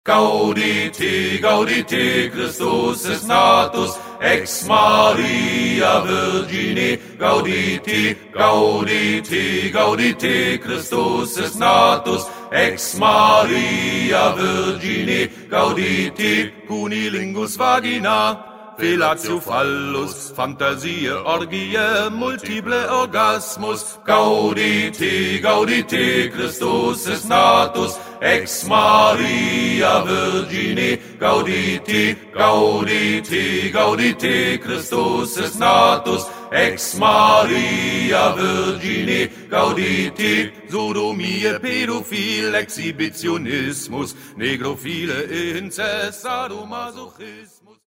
Gaudete, gaudete, Christus est natus, ex Maria Virgine. Gaudete, gaudete, gaudete, Christus est natus, ex Maria Virgine. Gaudete, cunilingus vagina, fellatio phallus, fantasie, orgie, multiple orgasmus. Gaudete, gaudete, Christus est natus, ex Maria Virgine. Gaudete, gaudete, gaudete, Christus est natus, ex Maria Virgine. Gaudete, Sodomie, Pädophil, Exhibitionismus, Negrophile, Inzest, Sadomasochismus.